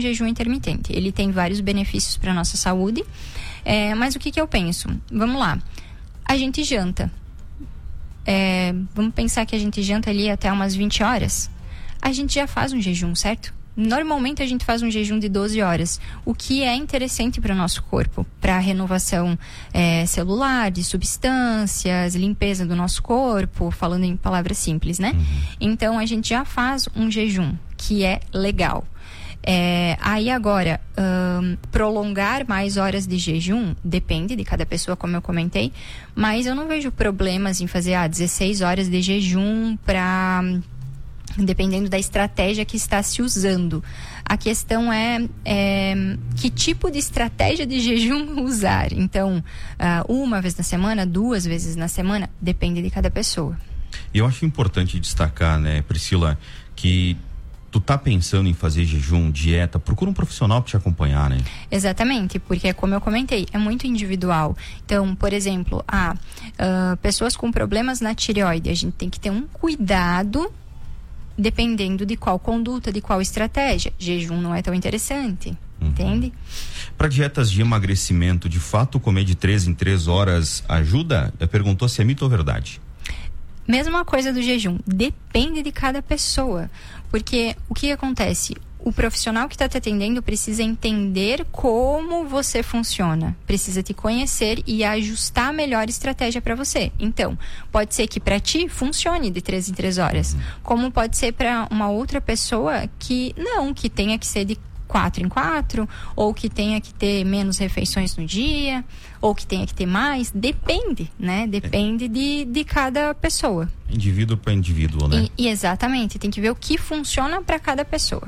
jejum intermitente. Ele tem vários benefícios para nossa saúde, mas o que eu penso? Vamos lá, a gente janta, vamos pensar que a gente janta ali até umas 20 horas, a gente já faz um jejum, certo? Normalmente a gente faz um jejum de 12 horas, o que é interessante para o nosso corpo, para a renovação celular, de substâncias, limpeza do nosso corpo, falando em palavras simples, né? Então a gente já faz um jejum, que é legal. Aí agora, prolongar mais horas de jejum, depende de cada pessoa, como eu comentei, mas eu não vejo problemas em fazer 16 horas de jejum dependendo da estratégia que está se usando. A questão é que tipo de estratégia de jejum usar. Então, uma vez na semana, 2 vezes na semana, depende de cada pessoa. E eu acho importante destacar, né, Priscila, que tu tá pensando em fazer jejum, dieta, procura um profissional para te acompanhar, né? Exatamente, porque como eu comentei, é muito individual. Então, por exemplo, pessoas com problemas na tireoide, a gente tem que ter um cuidado dependendo de qual conduta, de qual estratégia. Jejum não é tão interessante, entende? Para dietas de emagrecimento, de fato, comer de 3 em 3 horas ajuda? Perguntou se é mito ou verdade. Mesma coisa do jejum, depende de cada pessoa, porque o que acontece? O profissional que está te atendendo precisa entender como você funciona, precisa te conhecer e ajustar a melhor estratégia para você. Então, pode ser que para ti funcione de 3 em 3 horas, como pode ser para uma outra pessoa que tenha que ser de 4 em 4, ou que tenha que ter menos refeições no dia, ou que tenha que ter mais, depende, né? Depende de cada pessoa. Indivíduo para indivíduo, né? E exatamente, tem que ver o que funciona para cada pessoa.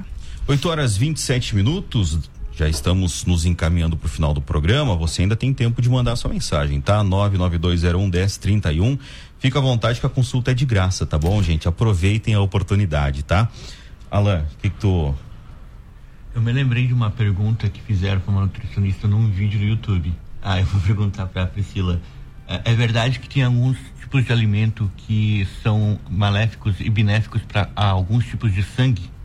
8h27, já estamos nos encaminhando para o final do programa. Você ainda tem tempo de mandar sua mensagem, tá? 992011031. Fica à vontade que a consulta é de graça, tá bom, gente? Aproveitem a oportunidade, tá? Alan, o que tu... Eu me lembrei de uma pergunta que fizeram para uma nutricionista num vídeo do YouTube. Eu vou perguntar para a Priscila. É verdade que tem alguns tipos de alimento que são maléficos e benéficos para alguns tipos de sangue?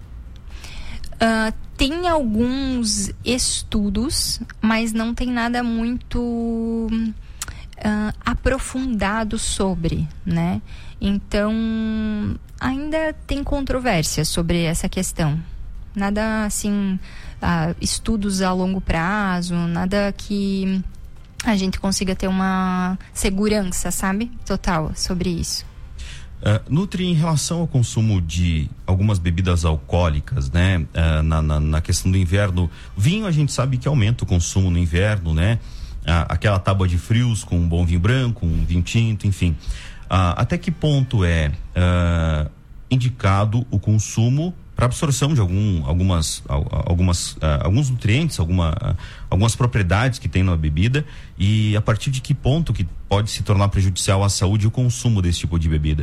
Tem alguns estudos, mas não tem nada muito aprofundado sobre, né? Então, ainda tem controvérsia sobre essa questão. Nada assim, estudos a longo prazo, nada que a gente consiga ter uma segurança, sabe? Total sobre isso. Nutri, em relação ao consumo de algumas bebidas alcoólicas, né? Na questão do inverno, vinho a gente sabe que aumenta o consumo no inverno, né? Aquela tábua de frios com um bom vinho branco, um vinho tinto, enfim. Até que ponto é indicado o consumo para absorção de alguns nutrientes, algumas propriedades que tem na bebida, e a partir de que ponto que pode se tornar prejudicial à saúde o consumo desse tipo de bebida?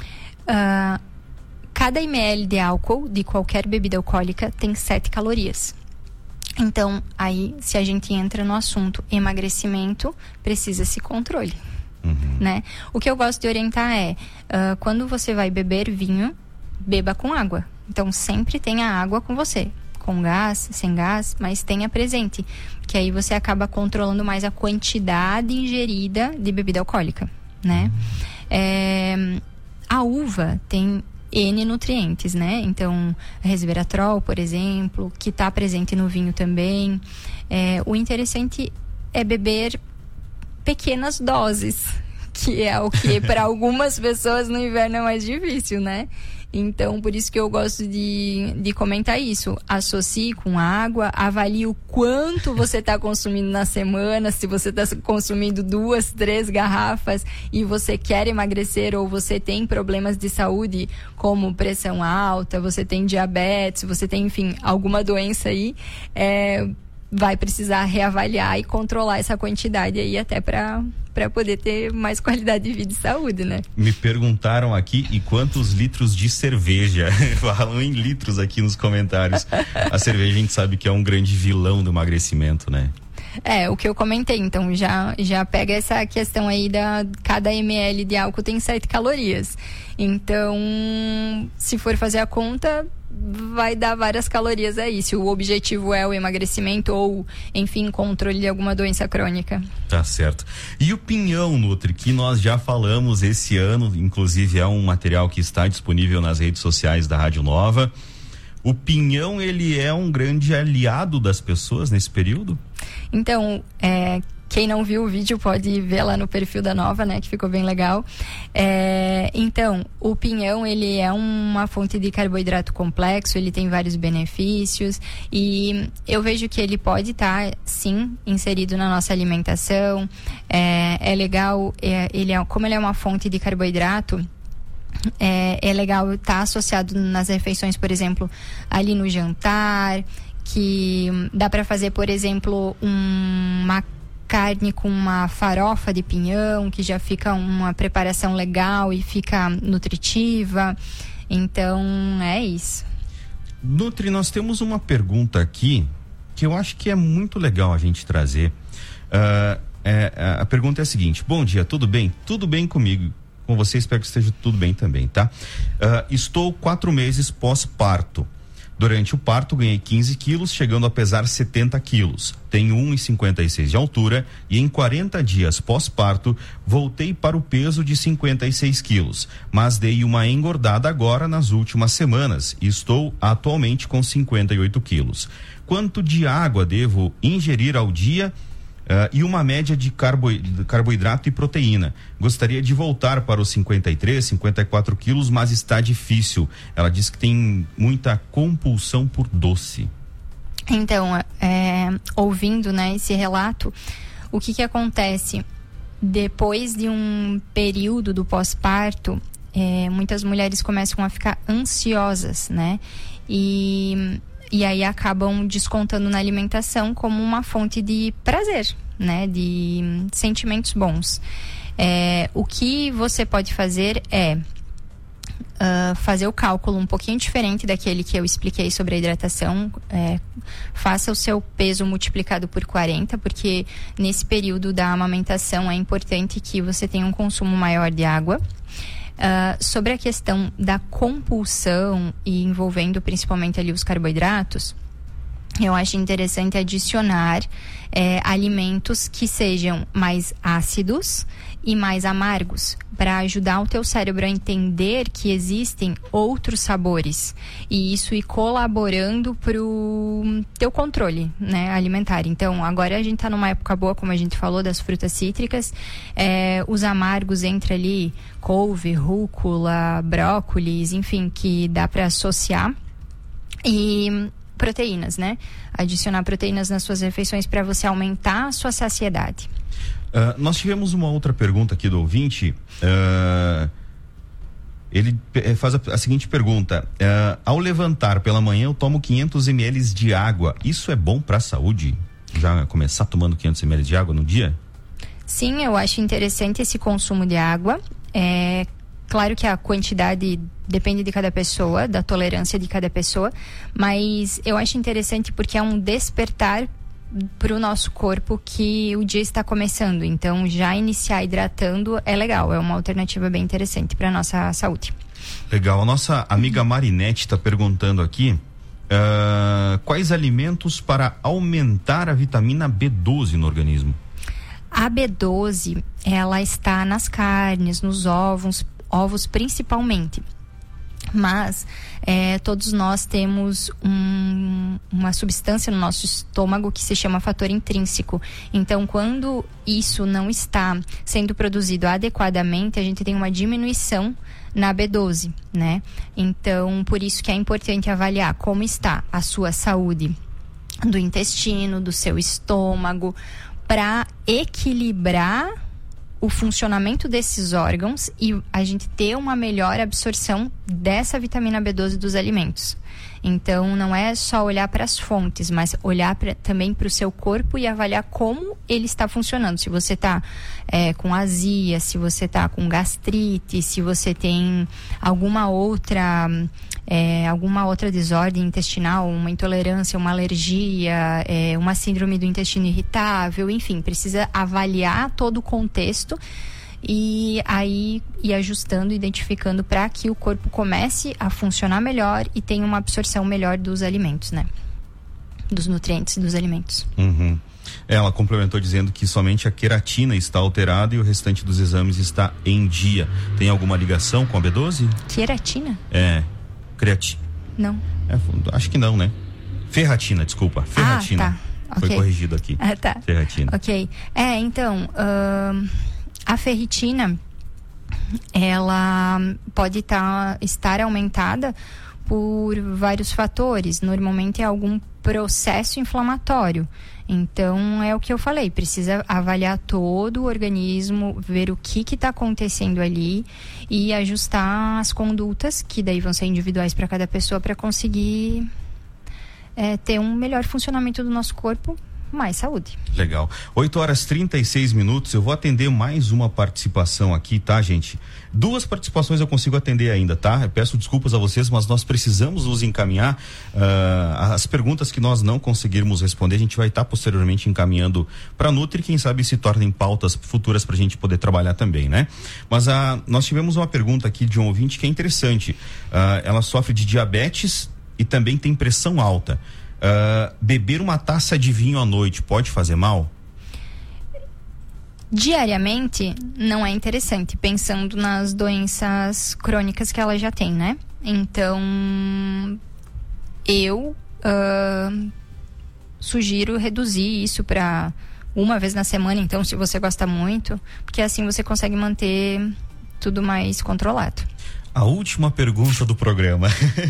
Cada ml de álcool de qualquer bebida alcoólica tem 7 calorias. Então, aí, se a gente entra no assunto emagrecimento, precisa-se controle, né? O que eu gosto de orientar quando você vai beber vinho, beba com água. Então, sempre tenha água com você, com gás, sem gás, mas tenha presente, que aí você acaba controlando mais a quantidade ingerida de bebida alcoólica, né? A uva tem N nutrientes, né? Então, resveratrol, por exemplo, que está presente no vinho também. O interessante é beber pequenas doses, que é o que para algumas pessoas no inverno é mais difícil, né? Então, por isso que eu gosto de comentar isso. Associe com água, avalie o quanto você está consumindo na semana, se você está consumindo 2, 3 garrafas e você quer emagrecer ou você tem problemas de saúde, como pressão alta, você tem diabetes, você tem, enfim, alguma doença aí, vai precisar reavaliar e controlar essa quantidade aí até para poder ter mais qualidade de vida e saúde, né? Me perguntaram aqui, e quantos litros de cerveja? Falam em litros aqui nos comentários. A cerveja a gente sabe que é um grande vilão do emagrecimento, né? O que eu comentei, então já pega essa questão aí cada ml de álcool tem 7 calorias. Então, se for fazer a conta, vai dar várias calorias aí, se o objetivo é o emagrecimento ou, enfim, controle de alguma doença crônica. Tá certo. E o pinhão, Nutri, que nós já falamos esse ano, inclusive é um material que está disponível nas redes sociais da Rádio Nova. O pinhão, ele é um grande aliado das pessoas nesse período? Então, quem não viu o vídeo pode ver lá no perfil da Nova, né? Que ficou bem legal. Então, o pinhão, ele é uma fonte de carboidrato complexo, ele tem vários benefícios e eu vejo que ele pode estar, sim, inserido na nossa alimentação. É legal, como ele é uma fonte de carboidrato, é legal estar associado nas refeições, por exemplo, ali no jantar, que dá para fazer, por exemplo, uma carne com uma farofa de pinhão, que já fica uma preparação legal e fica nutritiva. Então, é isso. Nutri, nós temos uma pergunta aqui que eu acho que é muito legal a gente trazer. A pergunta é a seguinte: bom dia, tudo bem? Tudo bem comigo? Com você, espero que esteja tudo bem também, tá? Estou 4 meses pós-parto. Durante o parto ganhei 15 quilos, chegando a pesar 70 quilos. Tenho 1,56 de altura e em 40 dias pós-parto voltei para o peso de 56 quilos, mas dei uma engordada agora nas últimas semanas e estou atualmente com 58 quilos. Quanto de água devo ingerir ao dia? E uma média de carboidrato e proteína. Gostaria de voltar para os 53, 54 quilos, mas está difícil. Ela diz que tem muita compulsão por doce. Então, ouvindo, né, esse relato, o que acontece? Depois de um período do pós-parto, muitas mulheres começam a ficar ansiosas, né? E aí acabam descontando na alimentação como uma fonte de prazer, né? De sentimentos bons. O que você pode fazer é fazer o cálculo um pouquinho diferente daquele que eu expliquei sobre a hidratação. Faça o seu peso multiplicado por 40, porque nesse período da amamentação é importante que você tenha um consumo maior de água. Sobre a questão da compulsão e envolvendo principalmente ali os carboidratos, eu acho interessante adicionar alimentos que sejam mais ácidos e mais amargos, para ajudar o teu cérebro a entender que existem outros sabores e isso ir colaborando pro teu controle, né, alimentar. Então, agora a gente tá numa época boa, como a gente falou, das frutas cítricas. Os amargos entre ali couve, rúcula, brócolis, enfim, que dá para associar. E proteínas, né? Adicionar proteínas nas suas refeições para você aumentar a sua saciedade. Nós tivemos uma outra pergunta aqui do ouvinte. Ele faz a seguinte pergunta: ao levantar pela manhã eu tomo 500 ml de água, isso é bom para a saúde? Já começar tomando 500 ml de água no dia? Sim, eu acho interessante esse consumo de água. Claro que a quantidade depende de cada pessoa, da tolerância de cada pessoa, mas eu acho interessante porque é um despertar para o nosso corpo que o dia está começando. Então, já iniciar hidratando é legal, é uma alternativa bem interessante para a nossa saúde. Legal. A nossa amiga Marinete está perguntando aqui quais alimentos para aumentar a vitamina B12 no organismo? A B12, ela está nas carnes, nos ovos principalmente. Mas todos nós temos uma substância no nosso estômago que se chama fator intrínseco. Então, quando isso não está sendo produzido adequadamente, a gente tem uma diminuição na B12, né? Então, por isso que é importante avaliar como está a sua saúde do intestino, do seu estômago, para equilibrar o funcionamento desses órgãos e a gente ter uma melhor absorção dessa vitamina B12 dos alimentos. Então, não é só olhar para as fontes, mas olhar também para o seu corpo e avaliar como ele está funcionando. Se você está com azia, se você está com gastrite, se você tem alguma outra alguma outra desordem intestinal, uma intolerância, uma alergia, uma síndrome do intestino irritável, enfim, precisa avaliar todo o contexto e aí ir ajustando, identificando para que o corpo comece a funcionar melhor e tenha uma absorção melhor dos alimentos, né? Dos nutrientes dos alimentos. Uhum. Ela complementou dizendo que somente a queratina está alterada e o restante dos exames está em dia. Tem alguma ligação com a B12? Queratina? Creatina. Não. Acho que não, né? Ferratina, desculpa. Ferratina. Tá. Foi corrigido aqui. Tá. Ferratina. Ok. Então, a ferritina, ela pode estar aumentada por vários fatores. Normalmente é algum processo inflamatório. Então, é o que eu falei, precisa avaliar todo o organismo, ver o que está acontecendo ali e ajustar as condutas, que daí vão ser individuais para cada pessoa, para conseguir ter um melhor funcionamento do nosso corpo, mais saúde. Legal. 8h36. Eu vou atender mais uma participação aqui, tá, gente? 2 participações eu consigo atender ainda, tá? Eu peço desculpas a vocês, mas nós precisamos nos encaminhar. As perguntas que nós não conseguirmos responder, a gente vai estar posteriormente encaminhando para a Nutri, quem sabe se tornem pautas futuras para a gente poder trabalhar também, né? Mas nós tivemos uma pergunta aqui de um ouvinte que é interessante. Ela sofre de diabetes e também tem pressão alta. Beber uma taça de vinho à noite pode fazer mal? Diariamente não é interessante, pensando nas doenças crônicas que ela já tem, né? Então, eu sugiro reduzir isso para uma vez na semana, então, se você gosta muito, porque assim você consegue manter tudo mais controlado. A última pergunta do programa.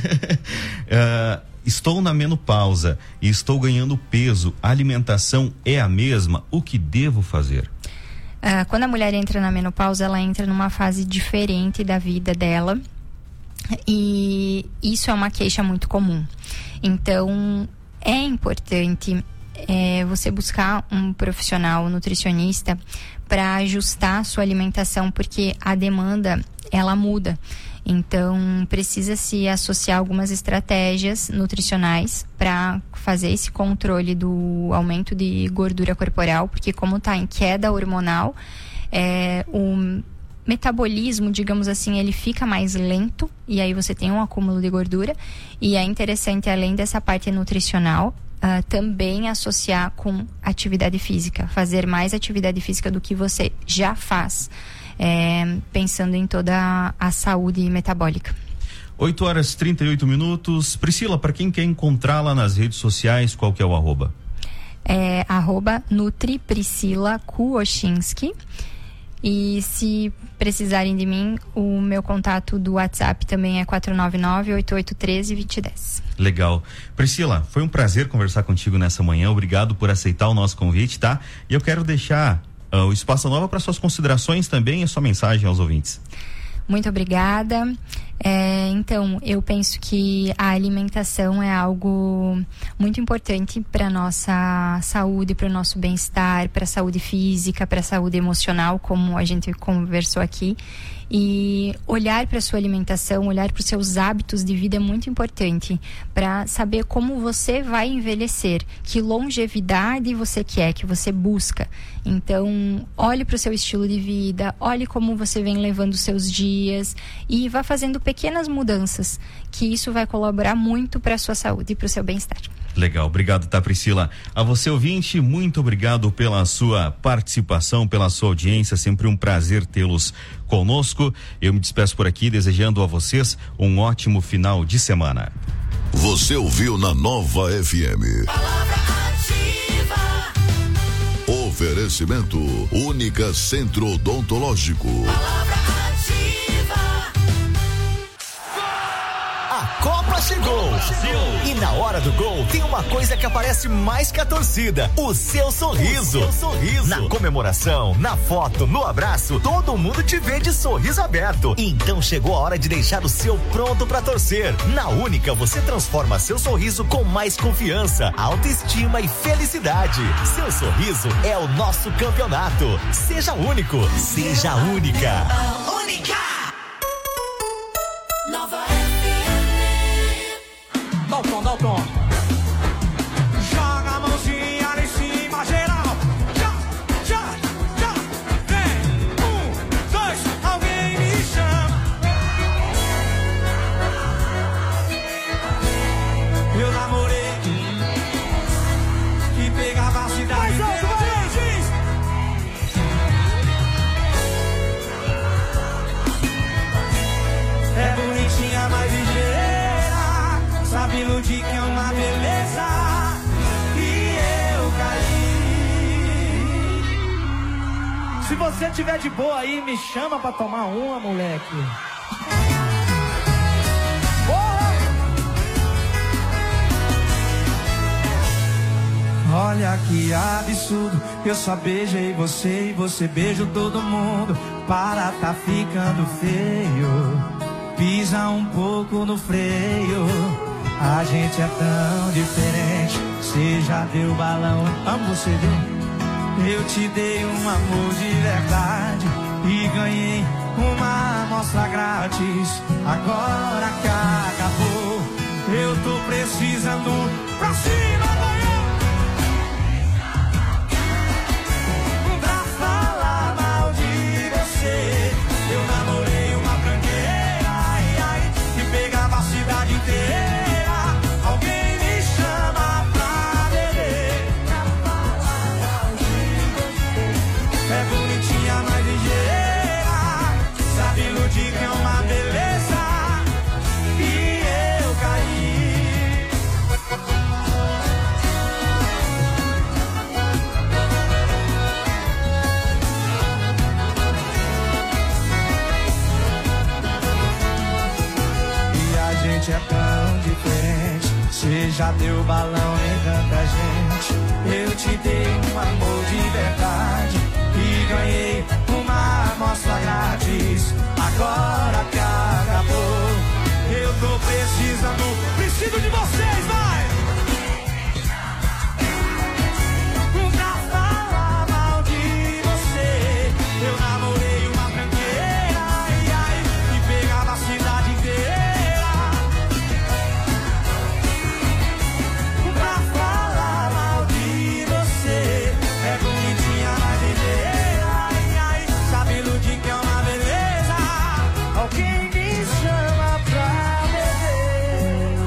Estou na menopausa e estou ganhando peso. A alimentação é a mesma? O que devo fazer? Quando a mulher entra na menopausa, ela entra numa fase diferente da vida dela. E isso é uma queixa muito comum. Então, é importante você buscar um profissional nutricionista para ajustar a sua alimentação, porque a demanda, ela muda. Então, precisa se associar algumas estratégias nutricionais para fazer esse controle do aumento de gordura corporal, porque como está em queda hormonal, o metabolismo, digamos assim, ele fica mais lento e aí você tem um acúmulo de gordura. E é interessante, além dessa parte nutricional, também associar com atividade física, fazer mais atividade física do que você já faz. Pensando em toda a saúde metabólica. 8h38. Priscila, para quem quer encontrá-la nas redes sociais, qual que é o arroba? Nutri Priscila Kuochinski. E se precisarem de mim, o meu contato do WhatsApp também é 499-8813-2010. Legal. Priscila, foi um prazer conversar contigo nessa manhã. Obrigado por aceitar o nosso convite, tá? E eu quero deixar o Espaço Nova para suas considerações também e sua mensagem aos ouvintes. Muito obrigada. Então, eu penso que a alimentação é algo muito importante para nossa saúde, para o nosso bem-estar, para a saúde física, para a saúde emocional, como a gente conversou aqui. E olhar para a sua alimentação, olhar para os seus hábitos de vida é muito importante para saber como você vai envelhecer, que longevidade você quer, que você busca. Então, olhe para o seu estilo de vida, olhe como você vem levando os seus dias e vá fazendo pequenas mudanças, que isso vai colaborar muito para a sua saúde e para o seu bem-estar. Legal, obrigado, tá, Priscila? A você, ouvinte, muito obrigado pela sua participação, pela sua audiência, sempre um prazer tê-los conosco. Eu me despeço por aqui, desejando a vocês um ótimo final de semana. Você ouviu na Nova FM. Palavra ativa. Oferecimento Única Centro Odontológico. Palavra ativa. A Copa chegou! E na hora do gol tem uma coisa que aparece mais que a torcida: o seu sorriso. Na comemoração, na foto, no abraço, todo mundo te vê de sorriso aberto. Então chegou a hora de deixar o seu pronto pra torcer. Na Única você transforma seu sorriso com mais confiança, autoestima e felicidade. Seu sorriso é o nosso campeonato. Seja único, seja única. Única. Nova você tiver de boa aí, me chama pra tomar uma, moleque. Olha que absurdo, eu só beijei você e você beijou todo mundo. Para, tá ficando feio, pisa um pouco no freio. A gente é tão diferente, você já deu balão, amo você, viu? Eu te dei um amor de verdade e ganhei uma amostra grátis. Agora que acabou, eu tô precisando pra cima, amanhã. Pra falar mal de você, eu namorei uma branqueira, ai, ai, que pegava a cidade inteira. Alguém me chama pra beber. É bonitinha, mas ligeira, sabe iludir que é uma beleza. E eu caí. E a gente é tão diferente, você já deu balão em tanta gente. Eu te dei um amor de verdade e ganhei uma amostra grátis. Agora que acabou, eu tô precisando, preciso de vocês, vai! Pra falar mal de você, eu namorei uma branqueira, ai, ai, que pegava a cidade inteira. Pra falar mal de você, é bonitinha, mas ligeira, ai, ai, sabe iludir que é uma beleza. Alguém me chama pra beber.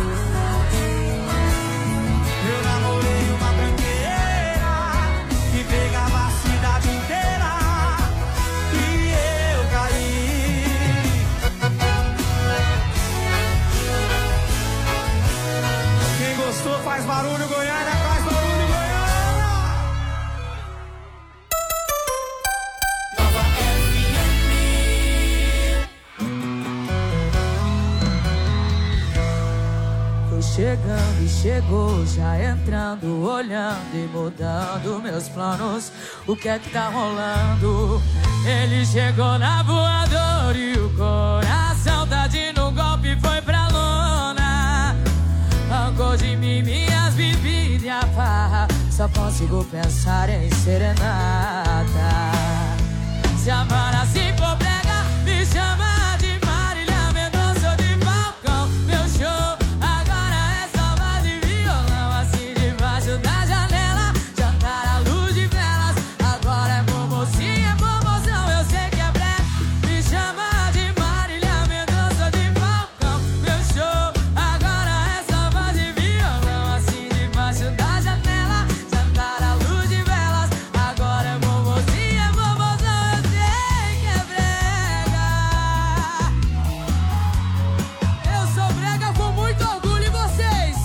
Eu namorei uma branqueira que pegava a cidade inteira e eu caí. Quem gostou faz barulho, Goiânia, faz barulho, Goiânia. Foi chegando e chegou, já entrando, olhando e mudando meus planos. O que é que tá rolando? Ele chegou na voadora e o coração tá dando um golpe, foi pra lona. Arrancou de mim minhas bebidas e a farra, só consigo pensar em serenata. Se amar assim for brega, me chama de Marília Mendonça de Falcão. Meu show agora é só voz de violão, assim debaixo da janela, jantar à luz de velas. Agora é momocinha, é momozão, eu sei que é brega. Me chama de Marília Mendonça de Falcão. Meu show agora é só voz de violão, assim debaixo da janela, jantar à luz de velas. Agora é momocinha, é momozão, eu sei que é brega. Eu sou brega com muito orgulho em vocês.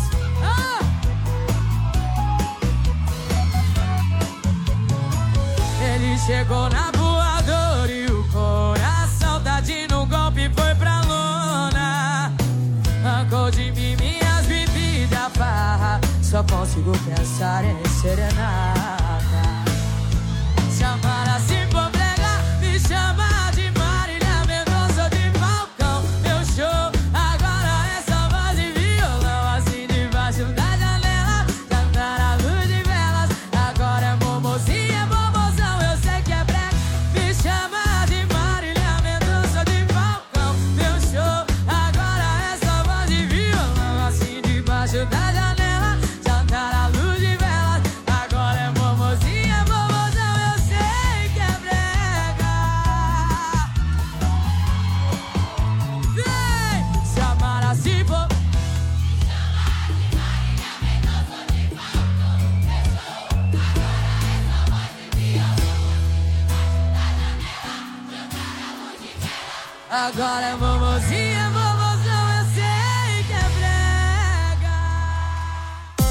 Ele chegou na voadora e o coração tá dando um golpe, foi pra lona. Arrancou de mim minhas bebidas, farra, só consigo pensar em serenata. Se amar assim for brega, me chama de Marília Mendonça de Falcão. Meu show agora é só voz de violão, assim debaixo da janela, jantar à luz de velas. Agora é momozinha, momozão, eu sei que é brega. Me chama de Marília Mendonça de Falcão. Meu show agora é só voz de violão, assim debaixo da janela, jantar à luz de velas. Agora é momozinha, momozão, eu sei que é brega. Vem, se amar assim for. Agora é momozinha, momozão, eu sei que é brega.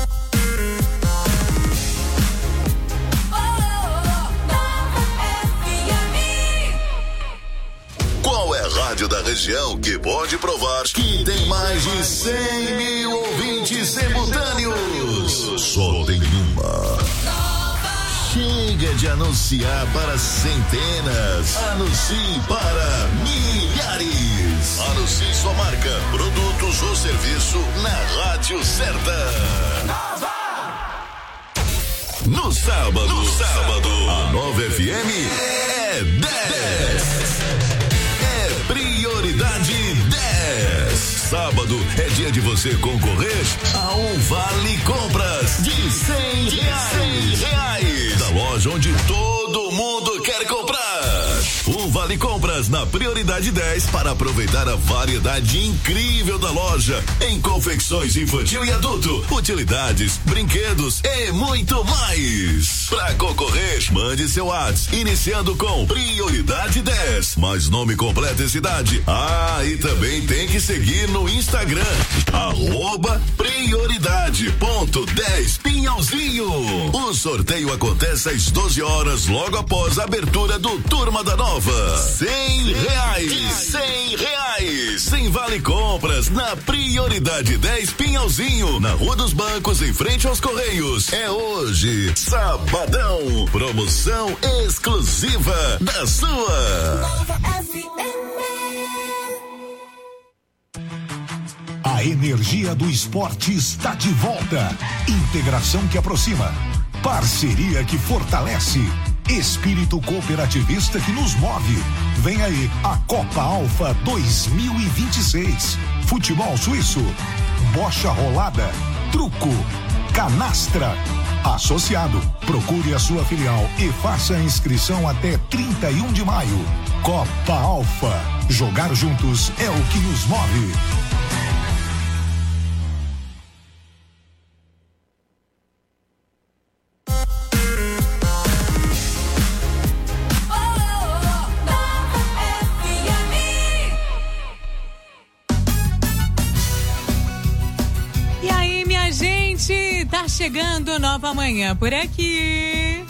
Oh, oh, oh, Nova FM. região que pode provar que tem mais de 100 mil ouvintes simultâneos. Só tem uma. Chega de anunciar para centenas. Anuncie para milhares. Anuncie sua marca, produtos ou serviço na rádio certa. No sábado, a Nova FM é 10. É prioridade 10. Sábado é dia de você concorrer a um vale compras de R$100. Da loja onde todo mundo quer comprar. Um vale compras na prioridade 10 para aproveitar a variedade incrível da loja em confecções infantil e adulto, utilidades, brinquedos e muito mais. Para concorrer, mande seu WhatsApp iniciando com prioridade 10, mais nome completo e cidade. E também tem que seguir no Instagram @prioridade.10 Pinhalzinho. O sorteio acontece às 12 horas logo após a abertura do Turma da Nova. R$100. Sem vale compras na prioridade 10 Pinhalzinho, na Rua dos Bancos, em frente aos Correios. É hoje, sabadão, promoção exclusiva da sua Nova FM. A energia do esporte está de volta. Integração que aproxima. Parceria que fortalece. Espírito cooperativista que nos move. Vem aí a Copa Alfa 2026. Futebol suíço. Bocha rolada. Truco. Canastra. Associado. Procure a sua filial e faça a inscrição até 31 de maio. Copa Alfa. Jogar juntos é o que nos move. Tá chegando Nova Manhã por aqui.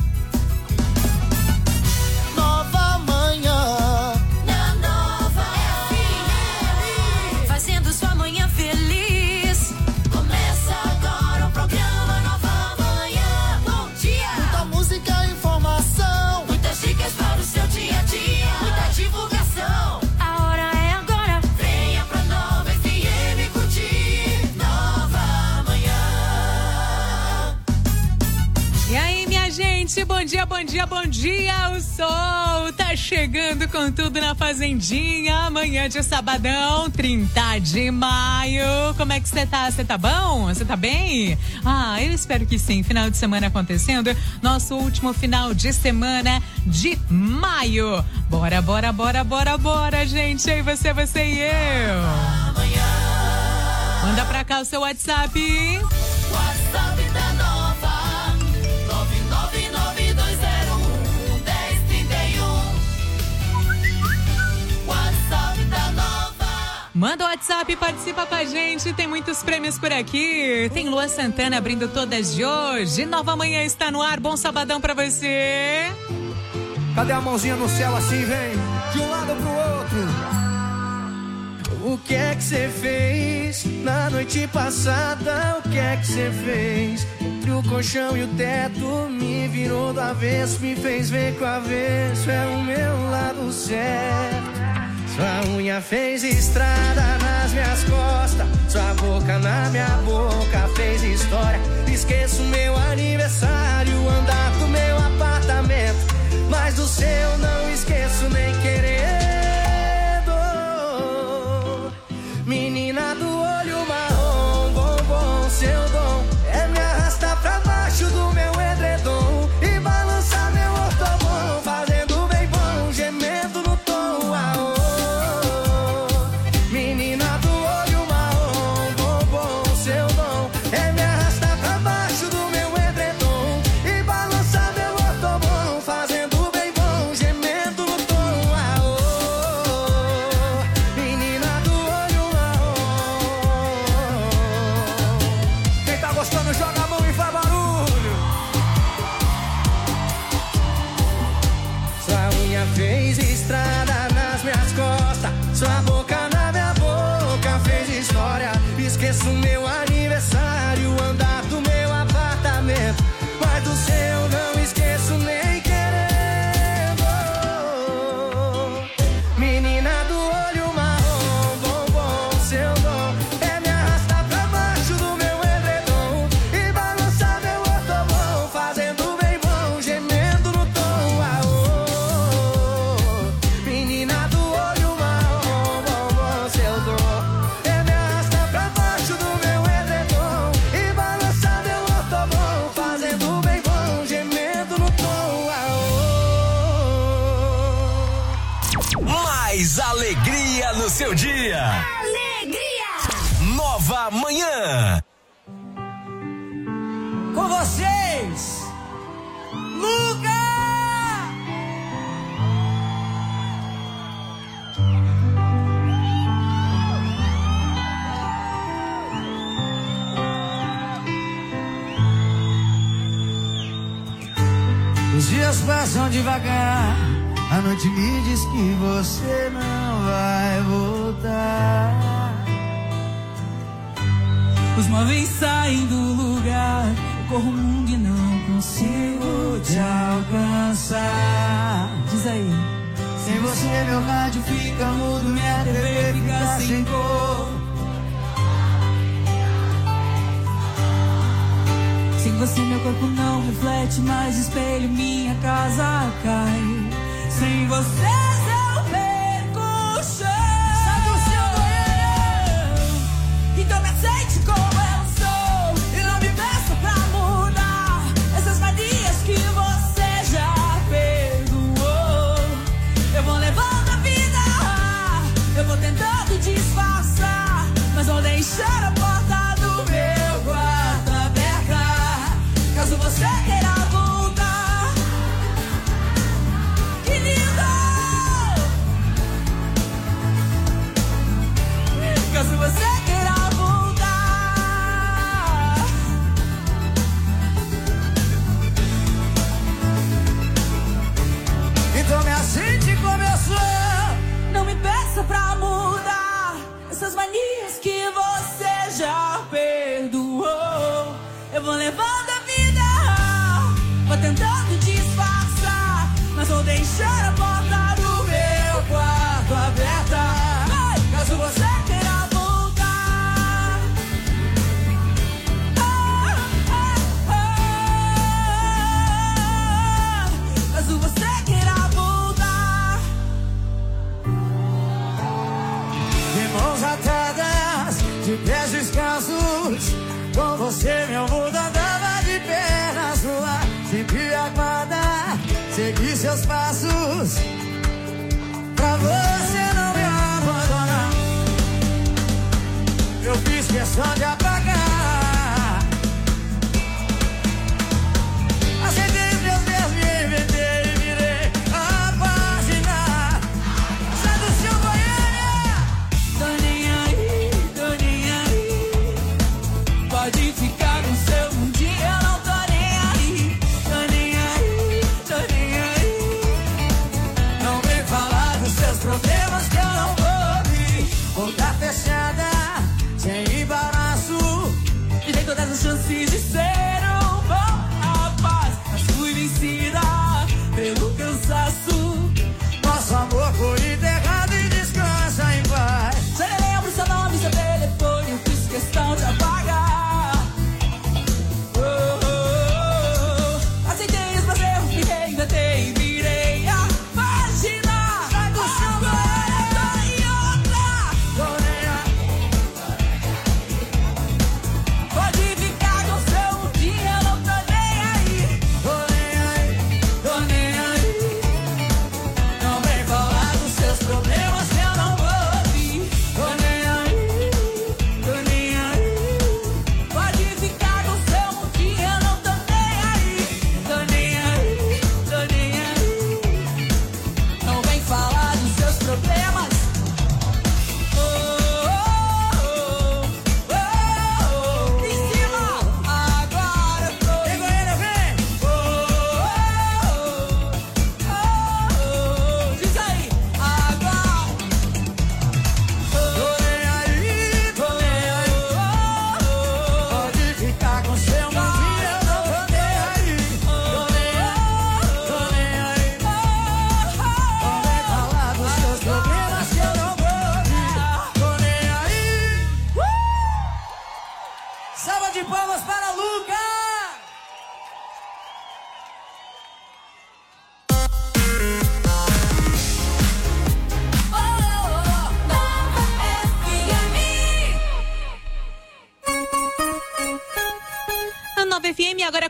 Nova Manhã na Nova FM, fazendo sua manhã feliz. Começa agora o programa Nova Manhã. Bom dia. Muita música e informação, muitas dicas para o seu dia a dia, muita divulgação. A hora é agora. Venha pra Nova FM curtir Nova Manhã. E aí, minha gente, bom dia, bom dia, bom dia. O sol tá chegando com tudo na Fazendinha. Amanhã de sabadão, 30 de maio. Como é que você tá? Você tá bom? Você tá bem? Eu espero que sim. Final de semana acontecendo. Nosso último final de semana de maio. Bora, bora, bora, bora, bora, gente. Aí você e eu. Manda pra cá o seu WhatsApp. WhatsApp da Nova. 999201031. WhatsApp da Nova. Manda o WhatsApp e participa com a gente. Tem muitos prêmios por aqui. Tem Lua Santana abrindo todas de hoje. Nova Manhã está no ar. Bom sabadão pra você. Cadê a mãozinha no céu assim, vem? De um lado pro outro. O que é que você fez na noite passada? O que é que você fez? Entre o colchão e o teto, me virou do avesso, me fez ver que o avesso é o meu lado certo. Sua unha fez estrada nas minhas costas, sua boca na minha boca fez história. Esqueço meu aniversário, andar do meu apartamento, mas do seu não esqueço nem querendo. Menina do olho marrom, bombom, seu dom é me arrastar pra baixo do meu edredom e balançar meu ortobom, fazendo bem bom, gemendo no tom. Menina do olho marrom, bombom, seu dom é me arrastar pra baixo do meu edredom esqueço meu aniversário, o andar do meu apartamento, mas do seu não esqueço nem querendo. Menina do olho marrom, bombom, seu dom é me arrastar pra baixo do meu edredom e balançar meu ortobom, fazendo bem bom, gemendo no tom. Menina do olho marrom, bombom, seu dom é me arrastar pra baixo do meu edredom e balançar meu ortobom, fazendo bem bom, gemendo no tom. Mais alegria no seu dia. Alegria! Nova Manhã. Com vocês, Lucas! Os dias passam devagar, a noite me diz que você não vai voltar. Os móveis saem do lugar, eu corro o mundo e não consigo te alcançar. Diz aí. Sem você meu rádio fica mudo, minha TV fica sem cor. Sem você meu corpo não reflete mais espelho, minha casa cai. Sem você eu perco o chão. Sabe o seu goiano? Então me aceite como eu sou e não me peça pra mudar essas manias que você já perdoou. Eu vou levando a vida, eu vou tentando disfarçar, mas vou deixar a porta do meu quarto aberta, caso você queira voltar. Que lindo! Caso você queira voltar. Então me aceite como eu sou. Não me peça pra mudar essas manias que você já perdoou. Eu vou levando a vida, vou tentando disfarçar, mas vou deixar a porta do meu quarto aberta, caso você queira voltar. Caso você queira voltar. De mãos atadas, de pés descalços, com você meu mundo andava de pernas no ar. Sempre aguardar, seguir seus passos, pra você não me abandonar. Eu fiz questão de apagar, aceitei os meus erros, me inventei e virei a página. Sai do seu Goiânia. Tô nem aí, pode ficar no seu mundinho, eu não tô nem aí. Tô nem aí, Não vem falar dos seus problemas.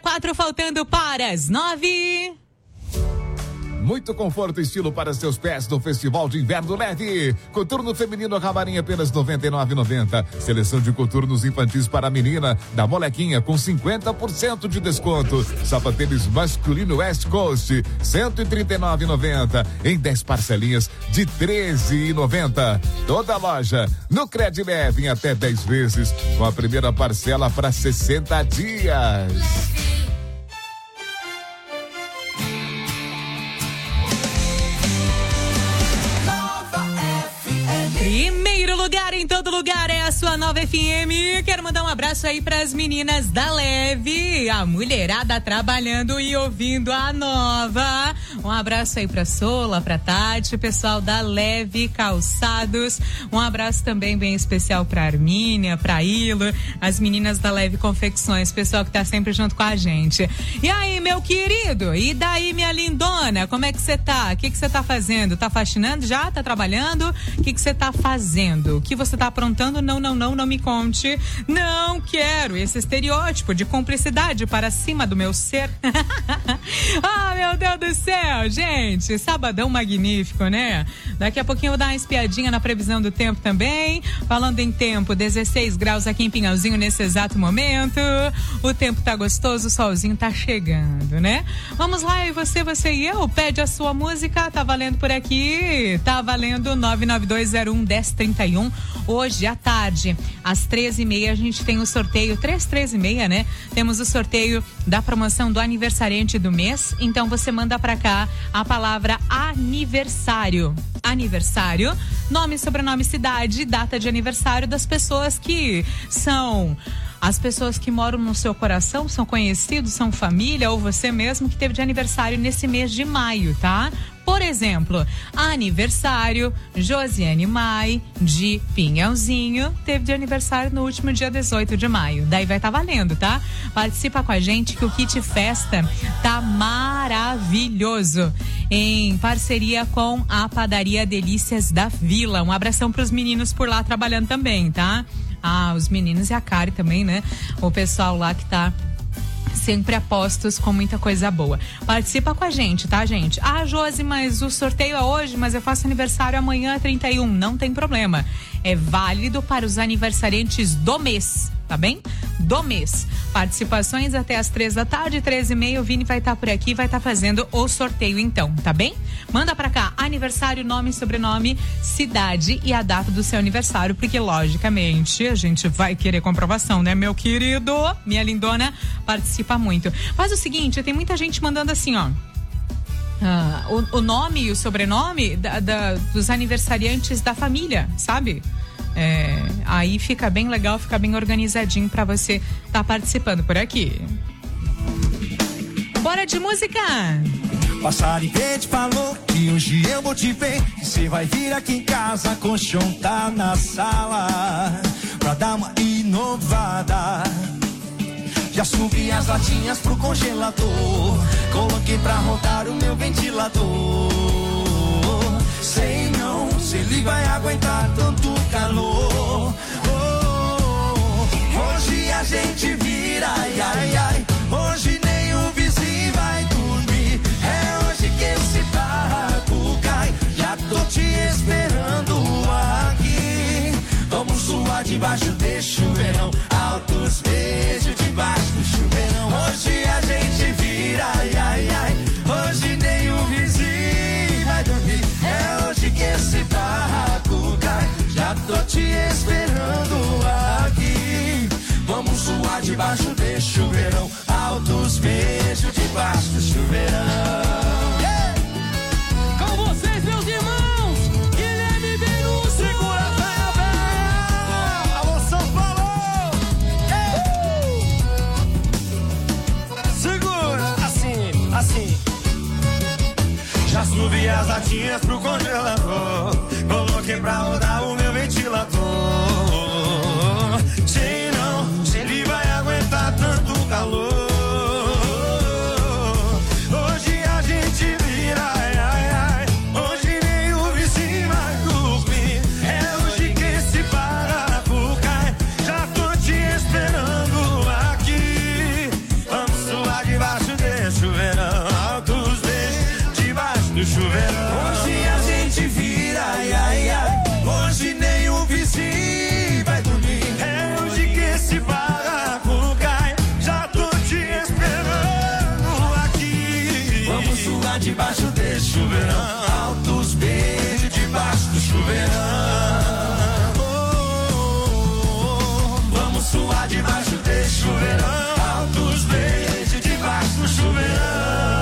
4 faltando para as 9. Muito conforto e estilo para seus pés no Festival de Inverno Leve. Coturno feminino Camarim apenas R$ 99,90. Seleção de coturnos infantis para a menina da Molequinha com 50% de desconto. Sapatênis masculino West Coast R$ 139,90 em 10 parcelinhas de R$ 13,90. Toda loja no Cred Leve em até 10 vezes com a primeira parcela para 60 dias. Primeiro lugar em todo lugar é a sua Nova FM. Quero mandar um abraço aí pras meninas da Leve, a mulherada trabalhando e ouvindo a Nova. Um abraço aí pra Sola, pra Tati, pessoal da Leve Calçados. Um abraço também bem especial pra Armínia, pra Ilo, as meninas da Leve Confecções, pessoal que tá sempre junto com a gente. E aí, meu querido? E daí, minha lindona? Como é que você tá? O que você tá fazendo? Tá faxinando já? Tá trabalhando? O que você tá fazendo? O que você tá aprontando? Não me conte. Não quero esse estereótipo de cumplicidade para cima do meu ser. Ah, meu Deus do céu, gente, sabadão magnífico, né? Daqui a pouquinho eu vou dar uma espiadinha na previsão do tempo também. Falando em tempo, 16 graus aqui em Pinhalzinho nesse exato momento. O tempo tá gostoso, o solzinho tá chegando, né? Vamos lá, e você e eu, pede a sua música, tá valendo por aqui, tá valendo 992011031. Hoje à tarde, às 13h30, a gente tem o sorteio, 13h30, né? Temos o sorteio da promoção do aniversariante do mês. Então você manda pra cá a palavra aniversário. Aniversário, nome, sobrenome, cidade, data de aniversário das pessoas que são... As pessoas que moram no seu coração, são conhecidos, são família, ou você mesmo que teve de aniversário nesse mês de maio, tá? Por exemplo, aniversário, Josiane Mai, de Pinhalzinho, teve de aniversário no último dia 18 de maio. Daí vai estar valendo, tá? Participa com a gente que o Kit Festa tá maravilhoso. Em parceria com a Padaria Delícias da Vila. Um abração pros meninos por lá trabalhando também, tá? Ah, os meninos e a Kari também, né? O pessoal lá que tá sempre a postos com muita coisa boa. Participa com a gente, tá, gente? Ah, Josi, mas o sorteio é hoje, mas eu faço aniversário amanhã, 31. Não tem problema. É válido para os aniversariantes do mês, tá bem? Do mês. Participações até às 3 da tarde, 13h30. O Vini vai estar por aqui, vai estar fazendo o sorteio então, tá bem? Manda pra cá, aniversário, nome, sobrenome, cidade e a data do seu aniversário, porque logicamente a gente vai querer comprovação, né, meu querido? Minha lindona, participa muito. Faz o seguinte, tem muita gente mandando assim, ó. O nome e o sobrenome dos aniversariantes da família, sabe? Aí fica bem legal, fica bem organizadinho pra você tá participando por aqui. Bora de música! Passarinho verde falou que hoje eu vou te ver. Você vai vir aqui em casa, colchão tá na sala, pra dar uma inovada. Já subi as latinhas pro congelador, coloquei pra rodar o meu ventilador. Sei não, se ele vai aguentar tanto calor. Hoje a gente vira, ai, ai, ai. Hoje nem o vizinho vai dormir. É hoje que esse barraco cai. Já tô te esperando aqui. Vamos suar debaixo desse chuveirão. Altos beijos debaixo do chuveirão. Hoje a gente vira, ai, ai, ai. Hoje nem o vizinho vai dormir. É hoje que esse barraco cai. Já tô te esperando aqui. Vamos suar debaixo desse chuveirão. Altos beijos debaixo do chuveirão. Yeah! Com vocês, meus irmãos, Guilherme Beru, segura a velha. Alô, São Paulo! Segura, assim, assim. Já subi as latinhas pro congelador, coloquei pra rodar o meu ventilador. Sei não, se ele vai aguentar tanto calor. Hoje a gente vira, ai, ai, ai. Hoje nem o vizinho vai dormir. É hoje que esse barraco cai. Já tô te esperando aqui. Vamos suar suar debaixo desse chuveirão. Altos beijos debaixo do chuveirão. Vamos suar debaixo desse chuveirão. Altos beijos debaixo do chuveirão.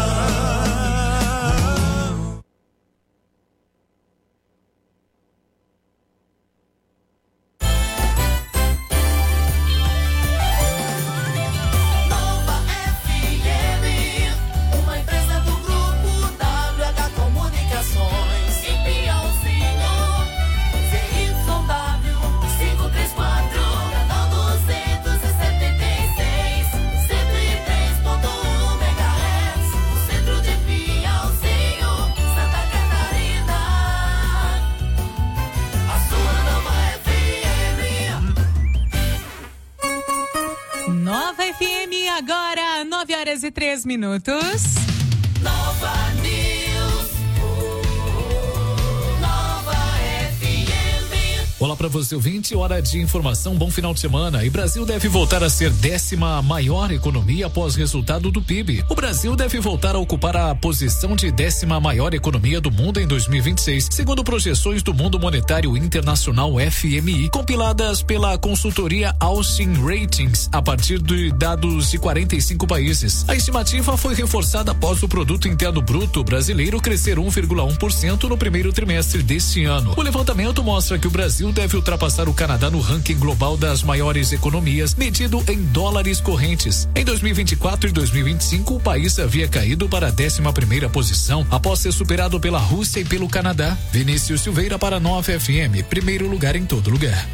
Agora, 9h03. Nova News. Nova FM. Olá para você, ouvinte, hora de informação, bom final de semana. E Brasil deve voltar a ser 10ª maior economia após resultado do PIB. O Brasil deve voltar a ocupar a posição de 10ª maior economia do mundo em 2026, segundo projeções do Fundo Monetário Internacional FMI, compiladas pela consultoria Austin Ratings, a partir de dados de 45 países. A estimativa foi reforçada após o Produto Interno Bruto brasileiro crescer 1,1% no primeiro trimestre deste ano. O levantamento mostra que o Brasil deve ultrapassar o Canadá no ranking global das maiores economias, medido em dólares correntes. Em 2024 e 2025, o país havia caído para a 11ª posição, após ser superado pela Rússia e pelo Canadá. Vinícius Silveira para Nova FM, primeiro lugar em todo lugar.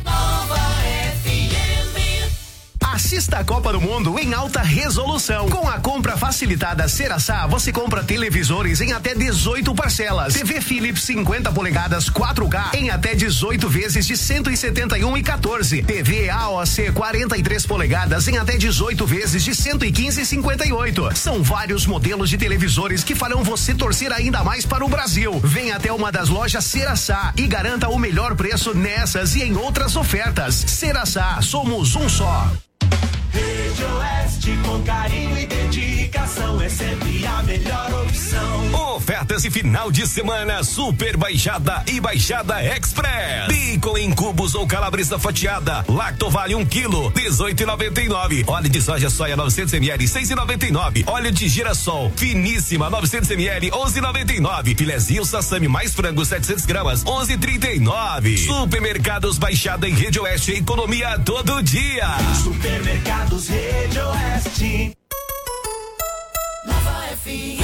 Assista a Copa do Mundo em alta resolução. Com a compra facilitada Ceraçá, você compra televisores em até 18 parcelas. TV Philips 50 polegadas 4K em até 18 vezes de 171,14. TV AOC 43 polegadas em até 18 vezes de 115,58. São vários modelos de televisores que farão você torcer ainda mais para o Brasil. Venha até uma das lojas Ceraçá e garanta o melhor preço nessas e em outras ofertas. Ceraçá, somos um só. Rede Oeste, com carinho e dedicação, é sempre a melhor opção. Ofertas de final de semana Super Baixada e Baixada Express. Bacon em cubos ou calabresa fatiada. Lactovale 1 kg, 18,99. Óleo de soja 900 ml, 6,99. Óleo de girassol finíssima 900 ml, 11,99. Filezinho sassami mais frango 700 gramas, 11,39. Supermercados Baixada em Rede Oeste, economia todo dia. Supermercados Rede Oeste. Nova FM.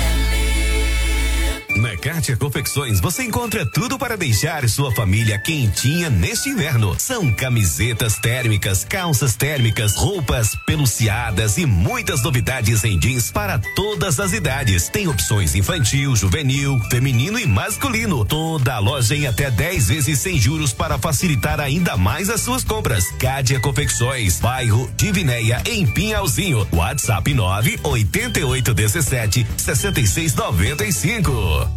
Na Kátia Confecções você encontra tudo para deixar sua família quentinha neste inverno. São camisetas térmicas, calças térmicas, roupas peluciadas e muitas novidades em jeans para todas as idades. Tem opções infantil, juvenil, feminino e masculino. Toda a loja em até 10 vezes sem juros para facilitar ainda mais as suas compras. Kátia Confecções, bairro Divinéia, em Pinhalzinho. WhatsApp 98817 6695.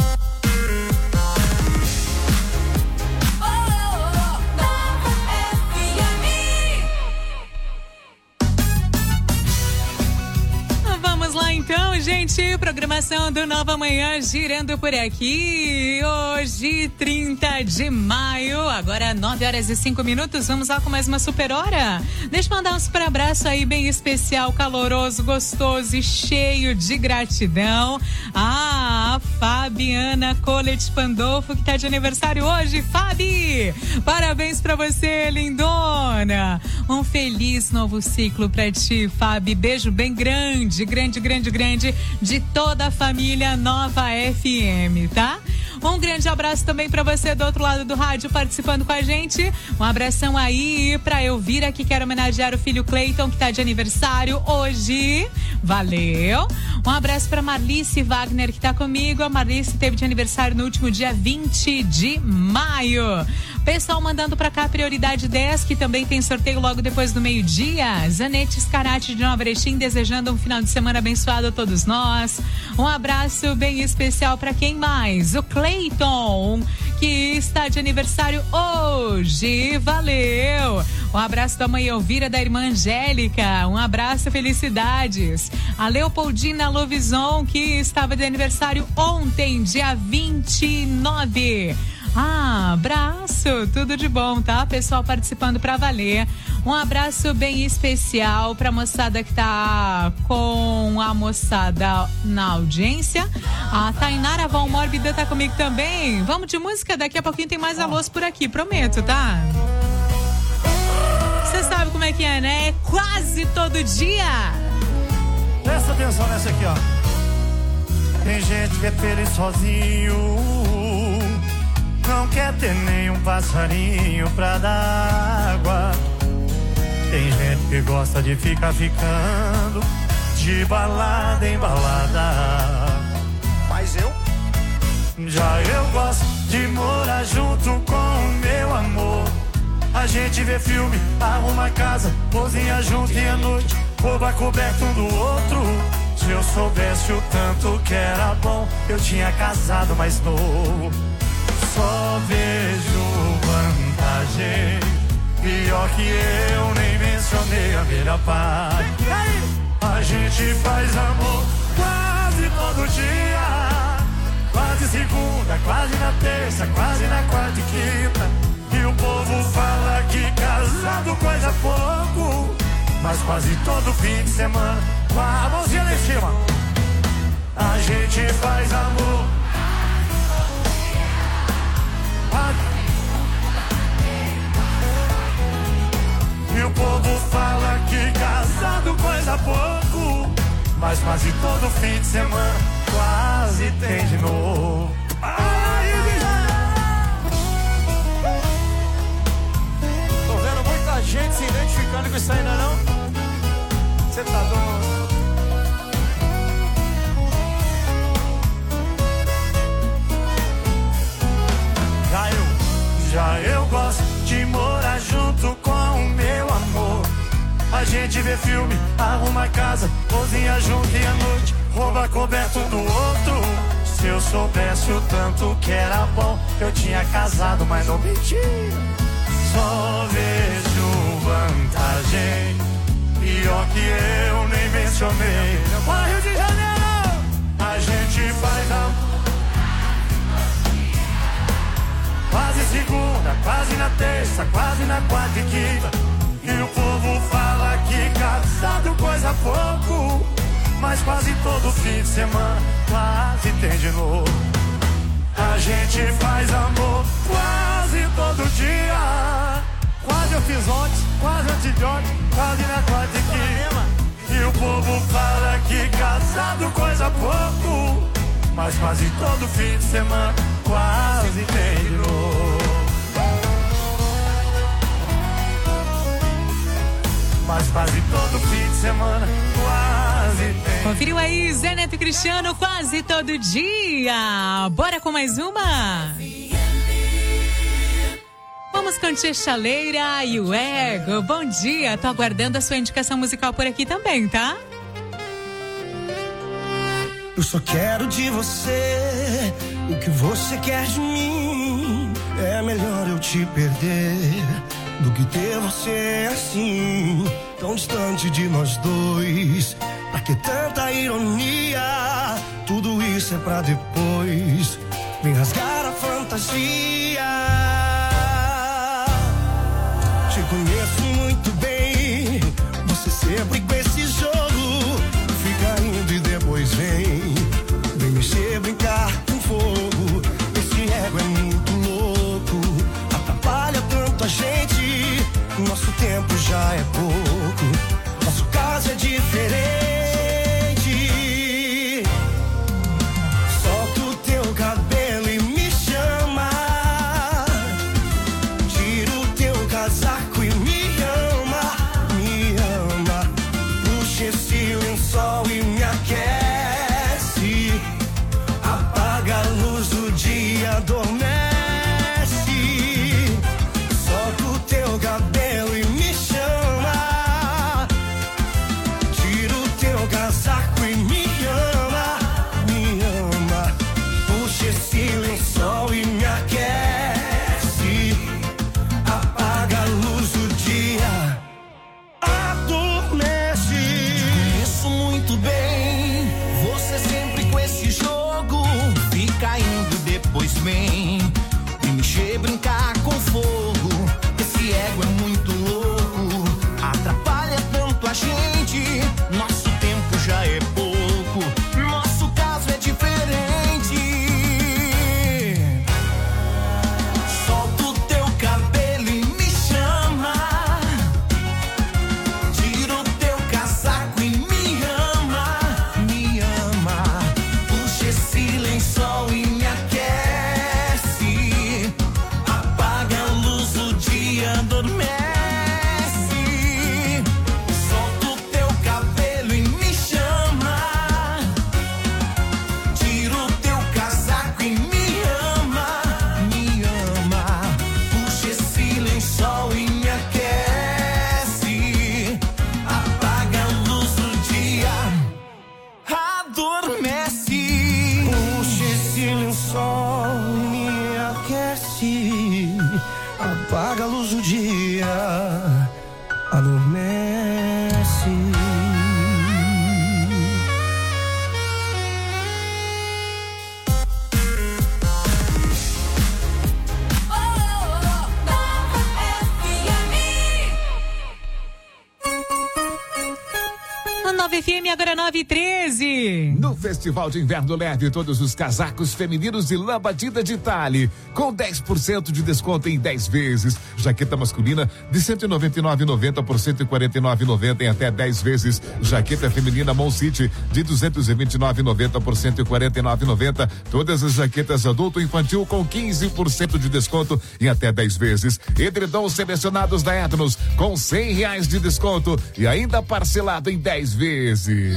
Então, gente, programação do Nova Manhã girando por aqui. Hoje, 30 de maio, agora 9h05. Vamos lá com mais uma super hora. Deixa eu mandar um super abraço aí bem especial, caloroso, gostoso e cheio de gratidão. A Fabiana Colete Pandolfo, que tá de aniversário hoje. Fabi, parabéns pra você, lindona. Um feliz novo ciclo pra ti, Fabi. Beijo bem grande de toda a família Nova FM, tá? Um grande abraço também pra você do outro lado do rádio participando com a gente. Um abração aí pra Elvira, que quer homenagear o filho Cleiton, que tá de aniversário hoje. Valeu. Um abraço pra Marlice Wagner, que tá comigo. A Marlice teve de aniversário no último dia 20 de maio. Pessoal mandando pra cá prioridade 10, que também tem sorteio logo depois do meio-dia. Zanete Scarati de Nova Erechim, desejando um final de semana abençoado a todos nós. Um abraço bem especial pra quem mais? O Cleiton, que está de aniversário hoje. Valeu! Um abraço da mãe Elvira, da irmã Angélica. Um abraço, felicidades. A Leopoldina Lovison, que estava de aniversário ontem, dia 29. Abraço, tudo de bom, tá? Pessoal participando pra valer. Um abraço bem especial pra moçada que tá com a moçada na audiência. A Tainara Valmórbida tá comigo também. Vamos de música? Daqui a pouquinho tem mais alôs por aqui, prometo, tá? Você sabe como é que é, né? Quase todo dia. Presta atenção nessa aqui, ó. Tem gente que é feliz sozinho, não quer ter nenhum passarinho pra dar água. Tem gente que gosta de ficar ficando de balada em balada. Mas já eu gosto de morar junto com o meu amor. A gente vê filme, arruma casa, cozinha junto e à noite rouba coberto um do outro. Se eu soubesse o tanto que era bom, eu tinha casado mais novo. Só vejo vantagem, pior que eu nem mencionei a melhor parte. A gente faz amor quase todo dia, quase segunda, quase na terça, quase na quarta e quinta. E o povo fala que casado coisa pouco, mas quase todo fim de semana, com a mãozinha lá em cima, a gente faz amor. E o povo fala que casado coisa pouco, mas quase todo fim de semana quase tem de novo. Tô vendo muita gente se identificando com isso aí, não é não? Você tá doido? Já eu gosto de morar junto com o meu amor. A gente vê filme, arruma casa, cozinha junto e à noite rouba coberto um do outro. Se eu soubesse o tanto que era bom, eu tinha casado, mas não menti. Só vejo vantagem, pior que eu nem mencionei. Rio de Janeiro, a gente faz amor quase segunda, quase na terça, quase na quarta e quinta. E o povo fala que casado coisa pouco, mas quase todo fim de semana quase tem de novo. A gente faz amor quase todo dia. Quase eu fiz ontem, quase antes de ontem, quase na quarta e quinta. E o povo fala que casado coisa pouco, mas quase todo fim de semana quase tem de novo. Mas quase todo fim de semana quase tem. Conferiu aí Zé Neto e Cristiano, quase todo dia. Bora com mais uma? Vamos com Tia Chaleira e o Ego. Bom dia, tô aguardando a sua indicação musical por aqui também, tá? Eu só quero de você o que você quer de mim. É melhor eu te perder do que ter você assim, tão distante de nós dois. Pra que tanta ironia? Tudo isso é pra depois. Vem rasgar a fantasia. Te conheço muito bem. Você sempre com esse jogo fica indo e depois vem mexer, brincar com fogo. Esse ego é muito louco, atrapalha tanto a gente. Nosso tempo já é pouco, nosso caso é diferente. Solta o teu cabelo e me chama, tira o teu casaco e me apaga a luz do dia, adormece. FM, agora 9h13. No Festival de Inverno Leve, todos os casacos femininos de lã batida de Itália, com 10% de desconto em 10 vezes. Jaqueta masculina de R$ 199,90 por R$ 149,90 em até 10 vezes. Jaqueta feminina Mon City de R$ 229,90 por R$ 149,90. Todas as jaquetas adulto e infantil com 15% de desconto em até 10 vezes. Edredons selecionados da Etnos com R$ 100 de desconto e ainda parcelado em 10 vezes.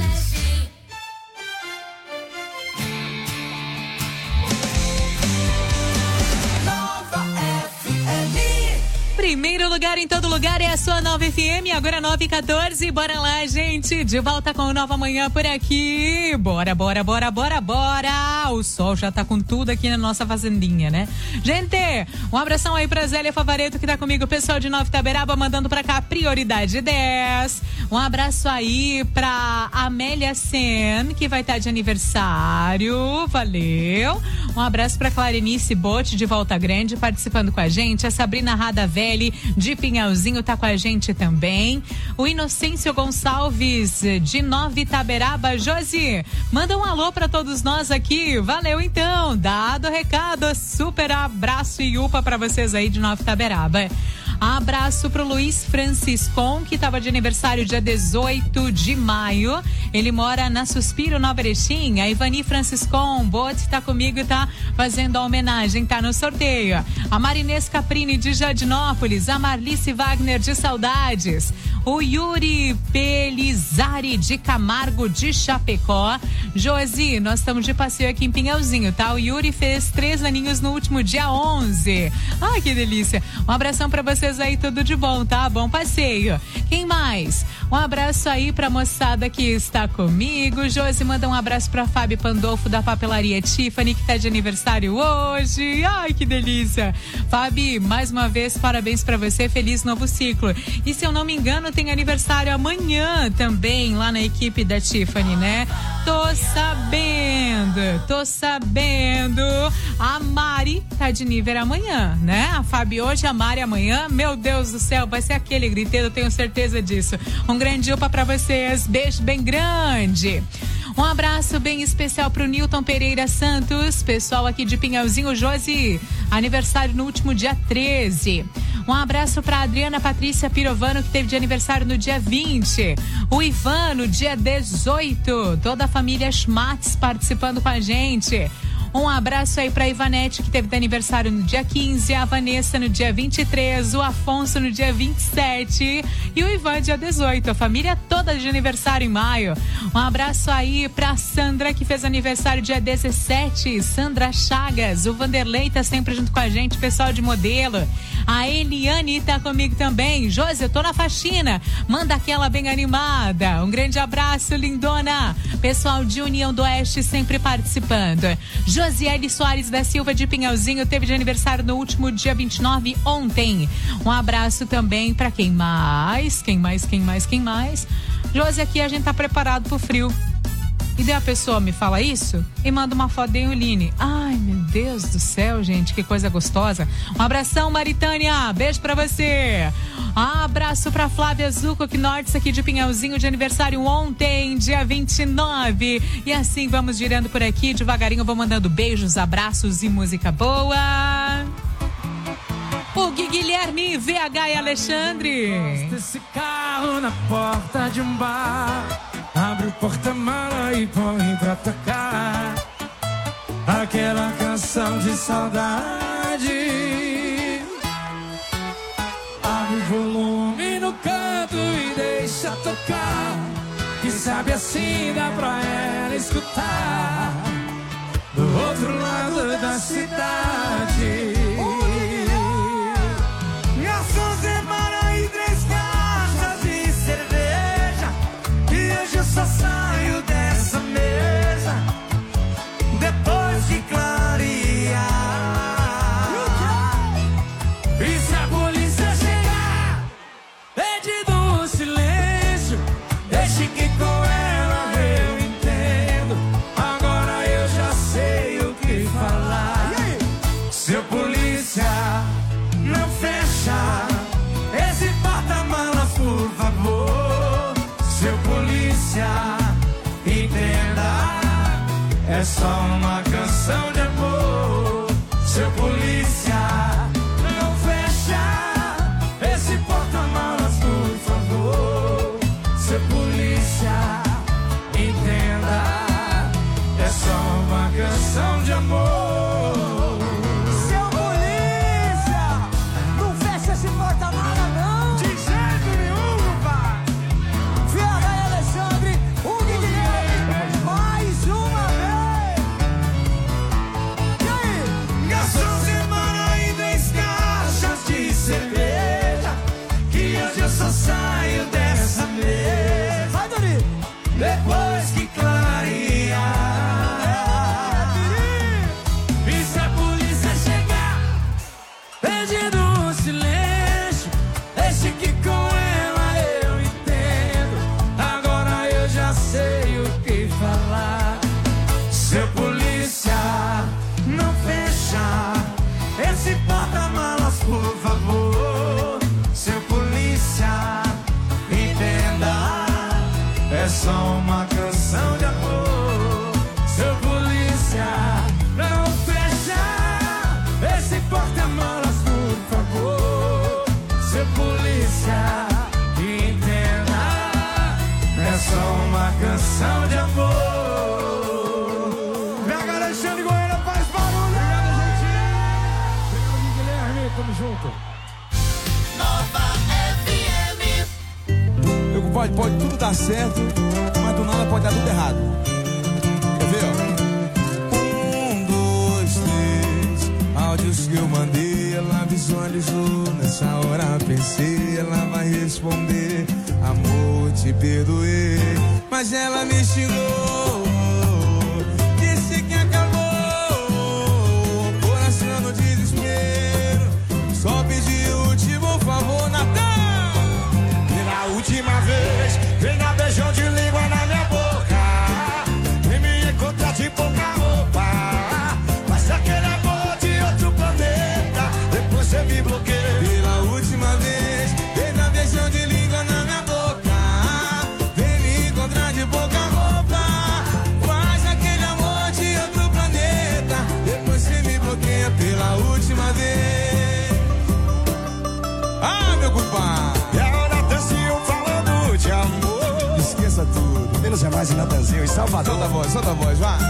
Primeiro lugar em todo lugar é a sua Nova FM, agora 9h14. Bora lá, gente, de volta com o Nova Manhã por aqui. Bora, bora, bora, bora, bora. O sol já tá com tudo aqui na nossa fazendinha, né? Gente, um abração aí pra Zélia Favareto que tá comigo, o pessoal de Nova Itaberaba mandando pra cá prioridade 10. Um abraço aí pra Amélia Sen, que vai estar de aniversário, valeu. Um abraço pra Clarenice Bote de Volta Grande participando com a gente, a Sabrina Radavelli de Pinhalzinho tá com a gente também. O Inocêncio Gonçalves de Nova Itaberaba. Josi, manda um alô pra todos nós aqui. Valeu então, dado o recado, super abraço e upa pra vocês aí de Nova Itaberaba. Abraço pro Luiz Franciscon, que estava de aniversário dia 18 de maio. Ele mora na Suspiro, Nova Erechim. A Ivani Franciscon Bote tá comigo e tá fazendo a homenagem, tá no sorteio. A Marinês Caprini de Jardinópolis. A Marlice Wagner de Saudades. O Yuri Pelizari de Camargo de Chapecó. Josi, nós estamos de passeio aqui em Pinhalzinho, tá? O Yuri fez 3 aninhos no último dia 11. Ai, que delícia. Um abração pra vocês aí, tudo de bom, tá? Bom passeio. Quem mais? Um abraço aí pra moçada que está comigo. Josi, manda um abraço pra Fábio Pandolfo da Papelaria Tiffany, que tá de aniversário hoje. Ai, que delícia. Fábio, mais uma vez, parabéns pra você. Feliz novo ciclo. E se eu não me engano, tem aniversário amanhã também, lá na equipe da Tiffany, né? Tô sabendo. A Mari tá de nível amanhã, né? A Fábio hoje, a Mari amanhã. Meu Deus do céu, vai ser aquele griteiro, eu tenho certeza disso. Um grande upa pra vocês, beijo bem grande. Um abraço bem especial pro Nilton Pereira Santos, pessoal aqui de Pinhalzinho. Josi, aniversário no último dia 13. Um abraço pra Adriana Patrícia Pirovano, que teve de aniversário no dia 20. O Ivan no dia 18. Toda a família Schmatz participando com a gente. Um abraço aí pra Ivanete, que teve de aniversário no dia 15, a Vanessa no dia 23, o Afonso no dia 27 e o Ivan dia 18. A família toda de aniversário em maio. Um abraço aí pra Sandra, que fez aniversário dia 17, Sandra Chagas. O Vanderlei tá sempre junto com a gente, pessoal de modelo. A Eliane tá comigo também. Josi, eu tô na faxina. Manda aquela bem animada. Um grande abraço, lindona. Pessoal de União do Oeste sempre participando. Josiele Soares da Silva de Pinhalzinho teve de aniversário no último dia 29, ontem. Um abraço também pra quem mais? Josi, aqui a gente tá preparado pro frio. E daí a pessoa me fala isso e manda uma foto de Euline. Ai, meu Deus do céu, gente, que coisa gostosa. Um abração, Maritânia, beijo pra você. Abraço pra Flávia Zuco, que norte aqui de Pinhalzinho, de aniversário ontem, dia 29. E assim vamos girando por aqui, devagarinho vou mandando beijos, abraços e música boa. O Gui Guilherme, VH e Alexandre. Esse carro na porta de um bar, abre o porta-mala e põe pra tocar aquela canção de saudade. Abre o volume no canto e deixa tocar, que sabe assim dá pra ela escutar do outro lado da cidade. Garçom, separa aí 3 caixas de cerveja, e hoje eu só saio dessa mesa depois de clarear. E se a polícia é só uma canção de amor. Seu polícia, não fecha esse porta-malas, por favor. Seu polícia, entenda, é só uma canção de amor. Seu polícia, não fecha esse porta-malas, não. De jeito nenhum, pai. Fiara e Alexandre, o Guilherme, mais uma vez. E aí? Gastou semana em 10 caixas de cerveja, que hoje eu só saio dessa mesa. Vai, Dori. Depois que clarear. E se a polícia chegar pedindo um silêncio, deixe que com ela eu entendo. Agora eu já sei o que falar. Seu polícia, não fecha esse porta-malas, por favor. Seu polícia, entenda, é só uma canção de amor. Seu polícia, não fecha esse porta-malas, por favor. Seu polícia, entenda, é só uma canção de amor. Pega Alexandre Goiânia, faz barulho. Obrigado, Guilherme, tamo junto. Pode tudo dar certo, mas do nada pode dar tudo errado. Quer ver, ó? 1, 2, 3. Áudios que eu mandei, ela visualizou. Nessa hora pensei, ela vai responder: amor, te perdoei. Mas ela me xingou, disse que acabou. Coração no desespero, só pedi o último favor, Natan. Última vez, venha beijão de língua na minha boca. Vem me encontrar de pouca roupa. Mas aquele amor de outro planeta, depois você me bloqueia. Pela última vez, venha beijão de língua na minha boca. Vem me encontrar de pouca roupa. Faz aquele amor de outro planeta, depois você me bloqueia. Pela última vez. Ah, meu compadre. De amor. Esqueça tudo. Menos é mais em Natanzinho, em Salvador. Solta a voz, vai.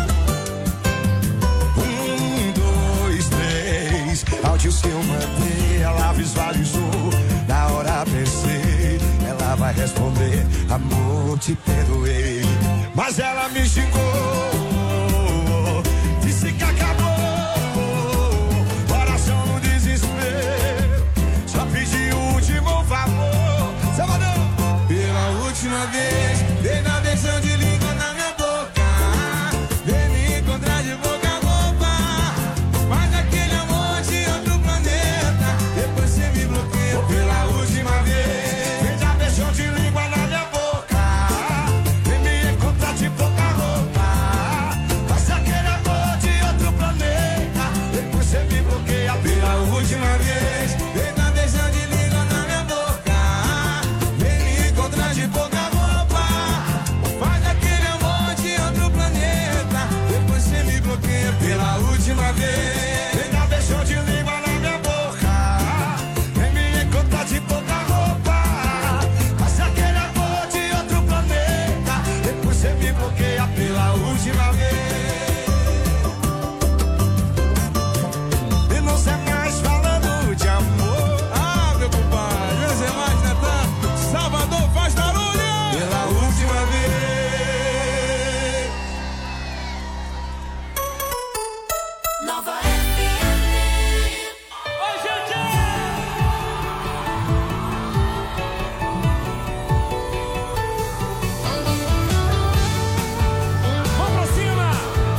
1, 2, 3. Áudios que eu mandei, ela visualizou. Na hora pensei, ela vai responder: amor, te perdoei. Mas ela me xingou, disse que acabou. Coração no desespero, só pedi o último favor. Salvador. Pela última vez, dei na beijão de língua na minha boca. Vem me encontrar de boca roupa. Faz aquele amor de outro planeta, depois você me bloqueia. Pela última vez, vem dar beijão de língua na minha boca. Vem me encontrar de boca roupa. Faz aquele amor de outro planeta, depois você me bloqueia. Pela última vez, dei na beijão de língua na minha boca. De pouca roupa, faz aquele amor de outro planeta, depois você me bloqueia. Pela última vez, vem dar beijão de língua na minha boca. Vem me encontrar de pouca roupa. Faz aquele amor de outro planeta, depois você me bloqueia. Pela última vez. E não sei mais falando de amor. Ah, meu compadre, não sei mais, Natan. Salvador faz barulho. Pela última vez. Nova FM. Oi, gente! Vamos pra cima!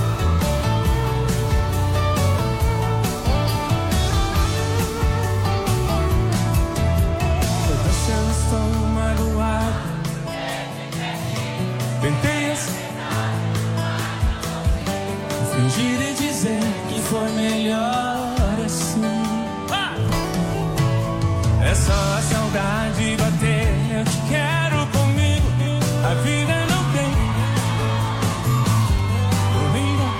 Toda cena estou magoado. Tentei fingir e dizer que foi melhor assim. É só a saudade bater. Eu te quero comigo. A vida não tem.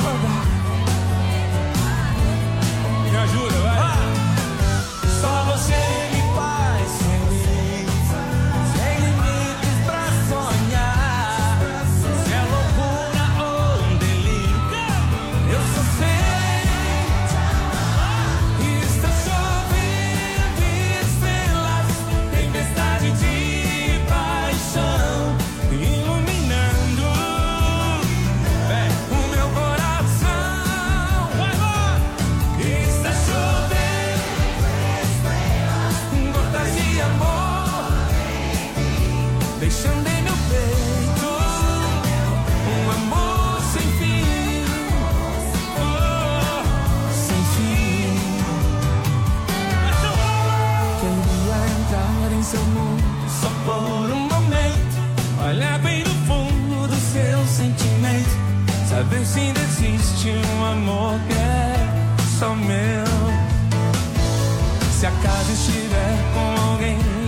ainda existe um amor que é só meu. Se a casa estiver com alguém